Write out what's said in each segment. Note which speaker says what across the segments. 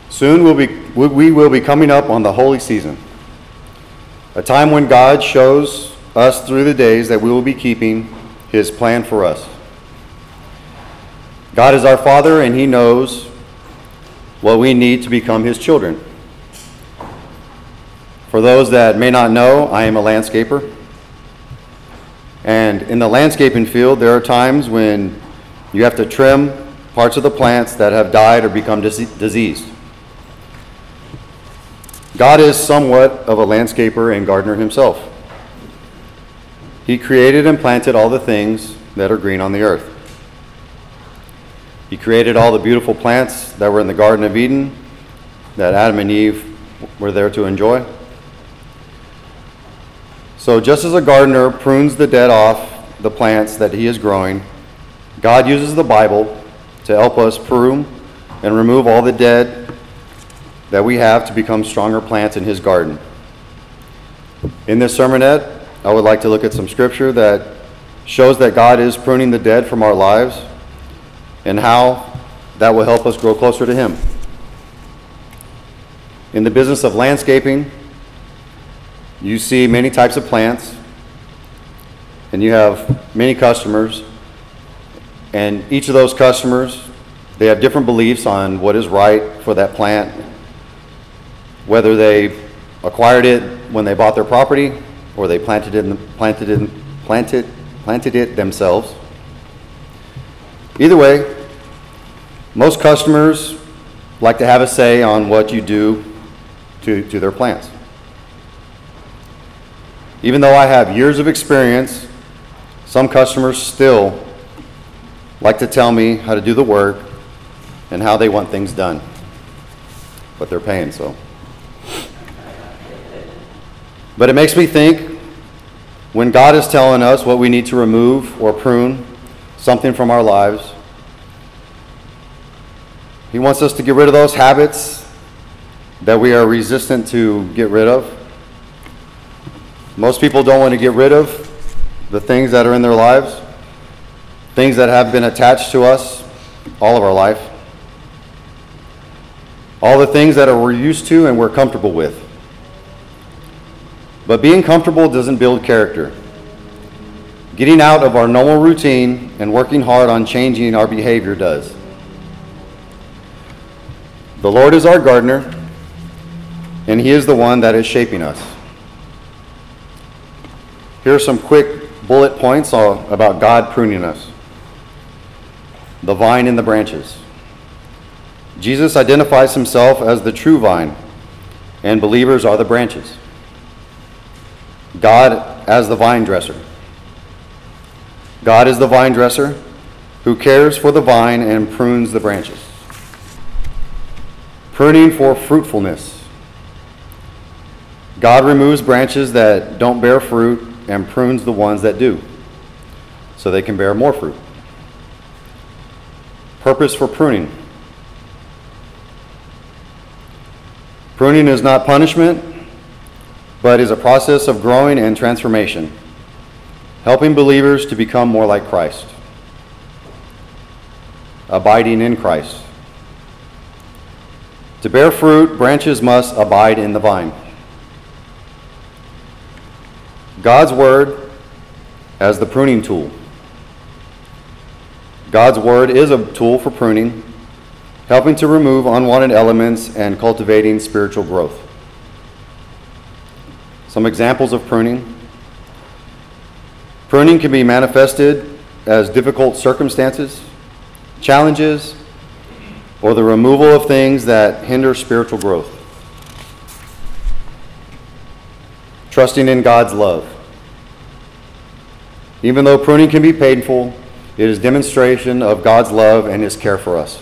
Speaker 1: Soon we will be coming up on the holy season, a time when God shows us through the days that we will be keeping his plan for us. God is our Father, and he knows what we need to become his children. For those that may not know, I am a landscaper. And in the landscaping field, there are times when you have to trim parts of the plants that have died or become diseased. God is somewhat of a landscaper and gardener himself. He created and planted all the things that are green on the earth. He created all the beautiful plants that were in the Garden of Eden that Adam and Eve were there to enjoy. So just as a gardener prunes the dead off the plants that he is growing, God uses the Bible to help us prune and remove all the dead that we have to become stronger plants in his garden. In this sermonette, I would like to look at some scripture that shows that God is pruning the dead from our lives and how that will help us grow closer to him. In the business of landscaping, you see many types of plants, and you have many customers, and each of those customers, they have different beliefs on what is right for that plant, whether they acquired it when they bought their property or they planted it themselves. Either way, most customers like to have a say on what you do to their plants. Even though I have years of experience, some customers still like to tell me how to do the work and how they want things done. But they're paying, so. But it makes me think, when God is telling us what we need to remove or prune something from our lives, he wants us to get rid of those habits that we are resistant to get rid of. Most people don't want to get rid of the things that are in their lives, things that have been attached to us all of our life, all the things that we're used to and we're comfortable with. But being comfortable doesn't build character. Getting out of our normal routine and working hard on changing our behavior does. The Lord is our gardener, and he is the one that is shaping us. Here are some quick bullet points about God pruning us. The vine and the branches. Jesus identifies himself as the true vine, and believers are the branches. God as the vine dresser. God is the vine dresser who cares for the vine and prunes the branches. Pruning for fruitfulness. God removes branches that don't bear fruit and prunes the ones that do, so they can bear more fruit. Purpose for pruning. Pruning is not punishment, but is a process of growing and transformation, helping believers to become more like Christ. Abiding in Christ. To bear fruit, branches must abide in the vine. God's word as the pruning tool. God's word is a tool for pruning, helping to remove unwanted elements and cultivating spiritual growth. Some examples of pruning. Pruning can be manifested as difficult circumstances, challenges, or the removal of things that hinder spiritual growth. Trusting in God's love. Even though pruning can be painful, it is demonstration of God's love and his care for us.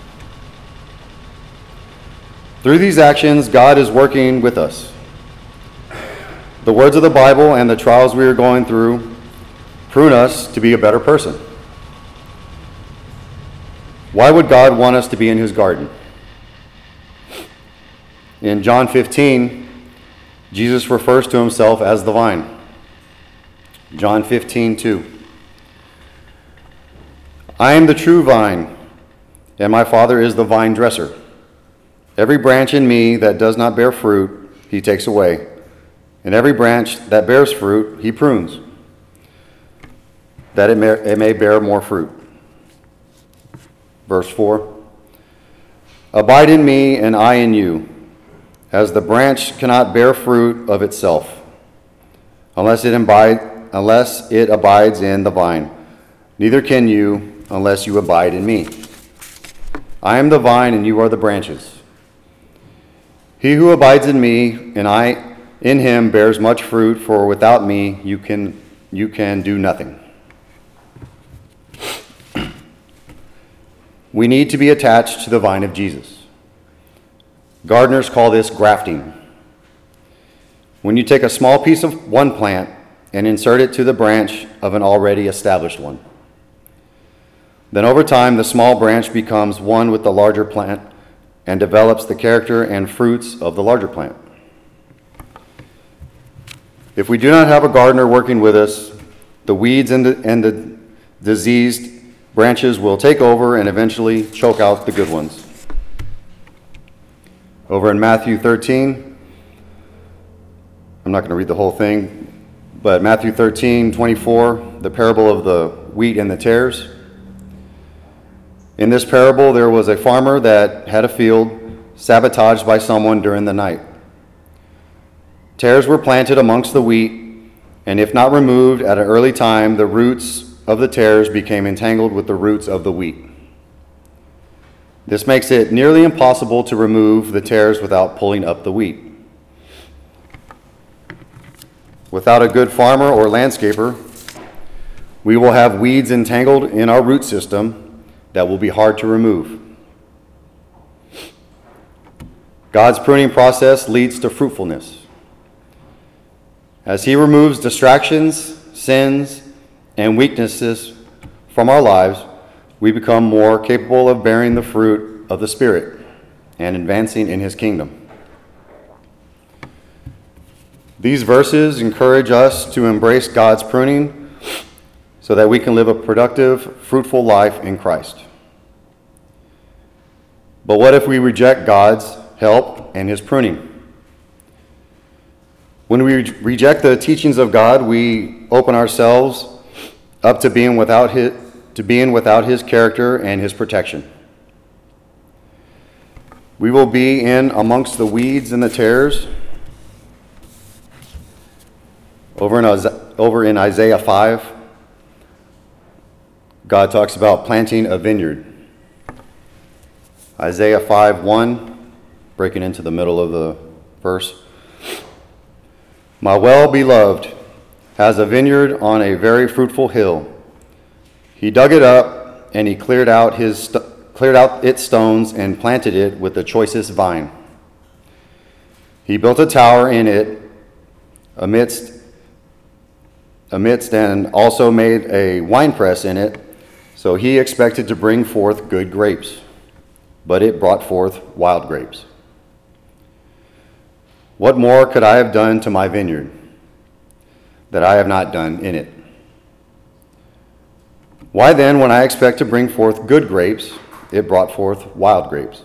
Speaker 1: Through these actions, God is working with us. The words of the Bible and the trials we are going through prune us to be a better person. Why would God want us to be in his garden? In John 15, Jesus refers to himself as the vine. John 15:2. I am the true vine, and my Father is the vine dresser. Every branch in me that does not bear fruit, he takes away. And every branch that bears fruit, he prunes, that it may bear more fruit. Verse 4. Abide in me, and I in you, as the branch cannot bear fruit of itself, unless it abides in the vine. Neither can you, unless you abide in me. I am the vine, and you are the branches. He who abides in me, and I in him, bears much fruit, for without me you can do nothing. We need to be attached to the vine of Jesus. Gardeners call this grafting. When you take a small piece of one plant and insert it to the branch of an already established one, then over time the small branch becomes one with the larger plant and develops the character and fruits of the larger plant. If we do not have a gardener working with us, the weeds and the diseased branches will take over and eventually choke out the good ones. Over in Matthew 13, I'm not going to read the whole thing, but Matthew 13:24, the parable of the wheat and the tares. In this parable, there was a farmer that had a field sabotaged by someone during the night. Tares were planted amongst the wheat, and if not removed at an early time, the roots of the tares became entangled with the roots of the wheat. This makes it nearly impossible to remove the tares without pulling up the wheat. Without a good farmer or landscaper, we will have weeds entangled in our root system that will be hard to remove. God's pruning process leads to fruitfulness. As he removes distractions, sins, and weaknesses from our lives, we become more capable of bearing the fruit of the Spirit and advancing in his kingdom. These verses encourage us to embrace God's pruning so that we can live a productive, fruitful life in Christ. But what if we reject God's help and his pruning? When we reject the teachings of God, we open ourselves up to being without his character and his protection. We will be in amongst the weeds and the tares. Over in Isaiah 5, God talks about planting a vineyard. Isaiah 5:1, breaking into the middle of the verse. My well-beloved has a vineyard on a very fruitful hill. He dug it up, and he cleared out its stones and planted it with the choicest vine. He built a tower in it amidst and also made a winepress in it, so he expected to bring forth good grapes, but it brought forth wild grapes. What more could I have done to my vineyard that I have not done in it? Why then, when I expect to bring forth good grapes, it brought forth wild grapes?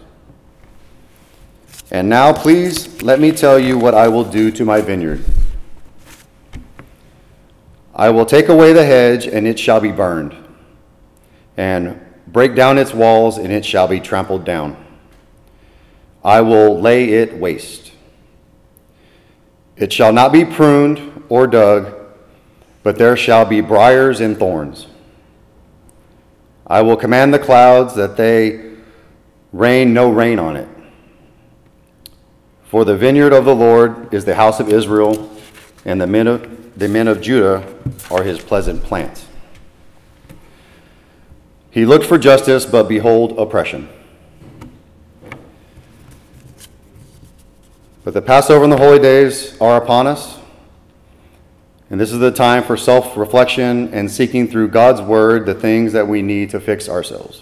Speaker 1: And now, please, let me tell you what I will do to my vineyard. I will take away the hedge, and it shall be burned, and break down its walls, and it shall be trampled down. I will lay it waste. It shall not be pruned or dug, but there shall be briars and thorns. I will command the clouds that they rain no rain on it. For the vineyard of the Lord is the house of Israel, and the men of Judah are his pleasant plants. He looked for justice, but behold oppression. But the Passover and the holy days are upon us, and this is the time for self-reflection and seeking through God's word the things that we need to fix ourselves.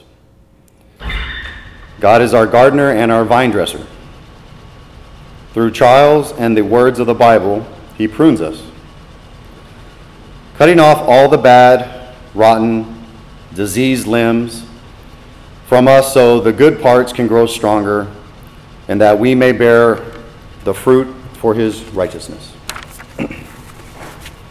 Speaker 1: God is our gardener and our vine dresser. Through trials and the words of the Bible, he prunes us, cutting off all the bad, rotten, diseased limbs from us so the good parts can grow stronger and that we may bear the fruit for his righteousness.